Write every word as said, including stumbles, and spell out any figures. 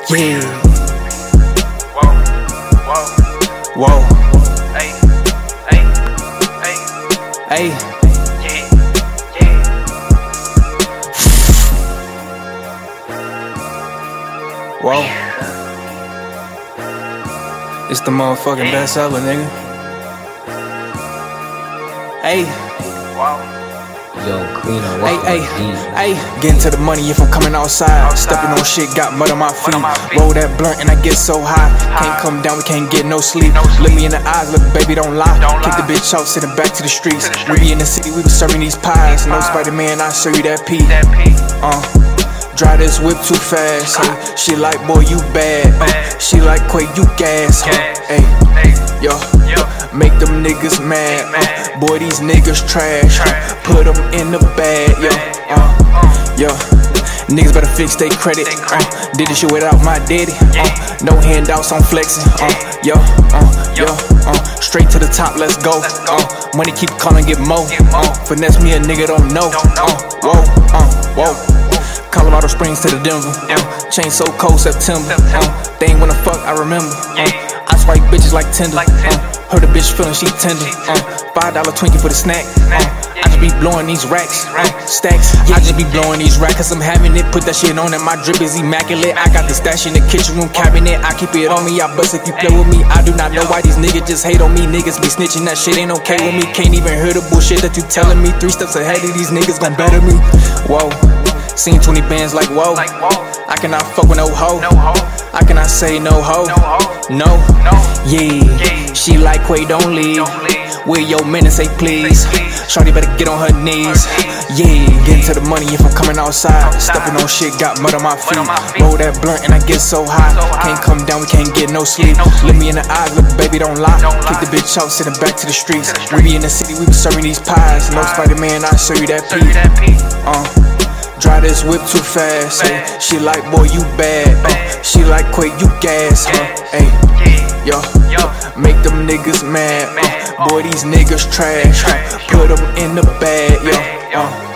Yeah. Whoa, whoa, Whoa. hey, hey, hey, Hey. yeah, yeah. Whoa. It's the motherfucking best ever, nigga. Hey. Wow. Yo, Queen of Hey, Rock hey, with hey, getting to the money if I'm coming outside. Stepping on shit, got mud on my feet. on my feet. Roll that blunt and I get so high. Can't come down, we can't get no sleep. No Look sleep. me in the eyes, look, baby, don't lie. Don't Kick lie. the bitch out, send it back to the streets. To the We be in the city, we was serving these pies. No Spider-Man, I serve you that P. That P. Uh, drive this whip too fast. Hey, she like, boy, you bad. Uh, Bad. she like, Quay, you gas. Huh? Gas. Hey, Hey, yo. yo. Make them niggas mad, uh, Mad. boy, these niggas trash, uh, Trash. put them in the bag, yo, uh, Uh, yo. Niggas better fix they credit, They uh, credit. did this shit without my daddy, uh, no handouts on flexing, uh, yo, uh, yo, uh, straight to the top, let's go, Let's go. uh, money keep calling, get mo, Get mo. uh, finesse me a nigga don't know, Don't know. uh, whoa, uh, whoa. Colorado Springs to the Denver, uh, chain so cold September, uh, they ain't wanna fuck, I remember, uh, I swipe bitches like Tinder, Like Tinder. uh, heard a bitch feeling she tender, uh, five dollar Twinkie for the snack, uh, I just be blowing these racks, uh, stacks, I just be blowing these racks cause I'm having it, put that shit on and my drip is immaculate, I got the stash in the kitchen room cabinet, I keep it on me, I bust if you play with me, I do not know why these niggas just hate on me, niggas be snitching, that shit ain't okay with me, can't even hear the bullshit that you telling me, three steps ahead of these niggas gon' better me, whoa. Seen twenty bands like whoa, Like whoa. I cannot fuck with no hoe, No hoe. I cannot say no hoe, No hoe. no, No. yeah, Yeah. she like Quay, don't leave, Don't leave. where your minutes say please, Say please. shawty better get on her knees, yeah, getting to the money if I'm coming outside, Outside. stepping on shit, got mud on my feet, on my feet. roll that blunt and I get so high, So high. can't come down, we can't get no sleep, no sleep. look me in the eyes, look baby, don't lie, Don't kick lie. the bitch out, send it back to the streets, To the we be in the city, we be serving these pies, no Pies. Spider-Man, I show you that Serve you P. that P. Uh, drive this whip too fast. Hey, Fast. she like, boy, you bad. Uh, Bad. she like, Quay, you gas. Huh? Gas. Hey, Yeah, yo, yo. make them niggas mad. Mad. Uh, boy, these niggas trash. Uh, Trash. put them in the bag. Yo, Bag, yo. uh,